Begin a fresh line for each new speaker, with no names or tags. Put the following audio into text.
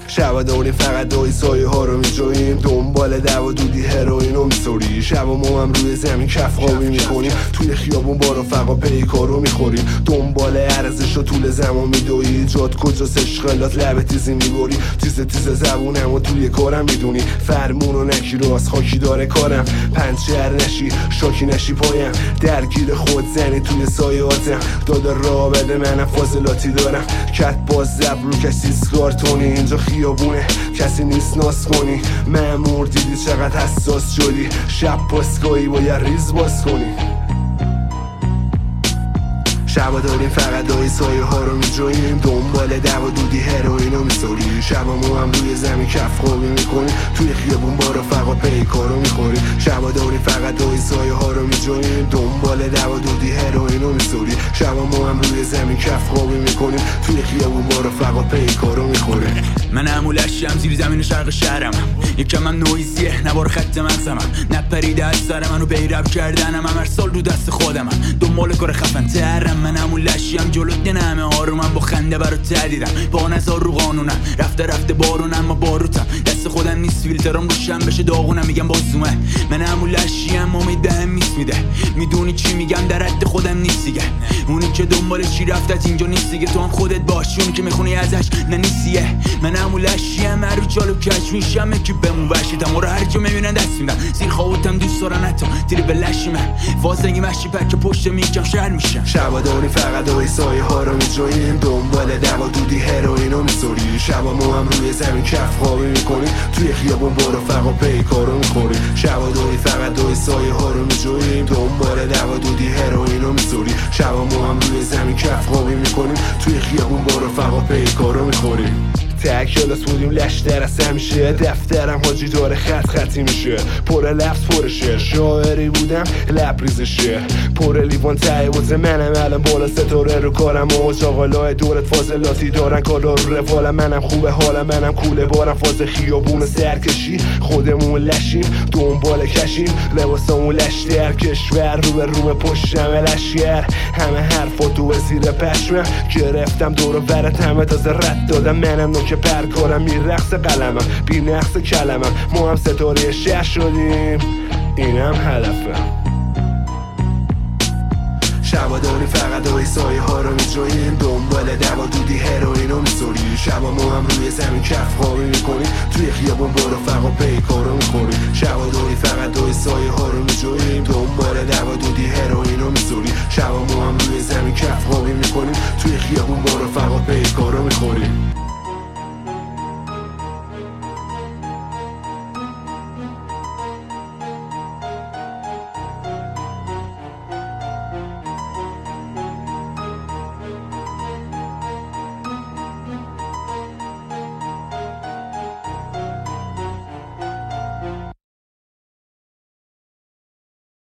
شبا داریم فقط دایی سایه ها رو میجوییم، دنبال دو دودی هروئین رو میسوری. شبا ما هم روی زمین کف خوابی میکنیم، توی خیابون با رفقا پیکارو میخوریم، دنبال ارزش و طول زمان میدوی. جات کجاست اشغالات لب تیزی میبری، تیز زبونم و توی کارم میدونی. فرمون و نکی رو از خاکی داره کارم، پنچر نشی شاکی نشی پایم، درگیر خود زنی توی سایاتم. دادا را بده منم فاضلاتی دارم، کت باز زب رو کسی سکارتونی. اینجا خیابونه کسی نیست ناز کنی، مأمور دیدی چقدر حساس شدی، شب پاسگاهی باید ریز باز کنی. شبا داریم فقط دایی سایه ها رو میجوییم، دنبال دودی هروئین رو میسوری. شبا ما هم روی زمین کف خوابی میکنیم، توی خیابون با رفقا پیکارو میخوریم. شبا داریم فقط دایی سایه ها رو میجوییم، دنبال دودی هروئین رو میسوری. شبا ما هم روی زمین کف خوابی میکنیم، توی خیابون با رفقا پیکارو میخوریم.
من عمولشم زیر زمین شرق شهرم، یکم هم نویزیه نوار خط مغزمم، نپریده از سر منو بیرب کردنم، هر سال رو دست خودمم دنبال کار خفن ترم. من عمولشم جلوت نمه آرومم، با خنده برا تدیدم، با نزار رو قانونم، رفته بارونم ما باروتم، دست خودم نیست فیلترام روشن بشه داغونم، میگم بازومه. من عمولشیم امید بهم میس میده، میدونی چی میگم در حد خودم نیست دیگه، اونی که دنبالش چی رفتت اینجا نیست دیگه، تو هم خودت باش اونی که میخونی ازش ننیسیه. من عمولشیم هر رو چالو کش میشم که بمون وشیدم و رو هر جا میبینن دست میدم، زیر خواهوتم دوست دارن حتی تیری به لشیمه، واسنگی مشی پک پشت میکم شهر میشم.
شبا داریم فقط دایی سایه ها رو میجوییم، دنبال دودی هروئین رو میسوری. شبا ما هم روی زمین کف خوابی میکنیم، توی خیابون با رفقا پیکارو میخوریم. شبا داریم فقط دایی سایه ها رو میجوییم، دنبال دودی هروئین رو میسوری. شبا ما هم روی زمین کف خوابی میکنیم، توی خیابون با رفقا پیکارو میخوریم. تک کلاس بودیم لش درس همیشه، دفترم حاجی داره خطی میشه، پر لفظ پر شعر، شاعری بودم لبریز شعر، پر لیوان ته واسه منم الان بالا ستاره رو کارم، و چاقالای دورت فاضلاتی دارن کالا رو روال منم خوبه حالا منم کوله بارم، فاز خیابون سرکشی خودمون لشیم دنبال کشیم، لباسمون لش در کشور رو به روم پشتم لشگر، همه حرفا تو زیر پشمم گرفتم دور و برت همه تازه رد دادم، منم که پرکارم میرقص قلمم بی نقص کلمم، ما هم ستاره شهر شدیم اینم هدفم. شبا داریم فقط دایی سایه ها رو میجوییم، دنبال دودی هروئین رو میسوری. شبا ما هم روی زمین کف خوابی میکنیم، توی خیابون با رفقا پیکارو میخوریم. شبا داریم فقط دایی سایه ها رو میجوییم،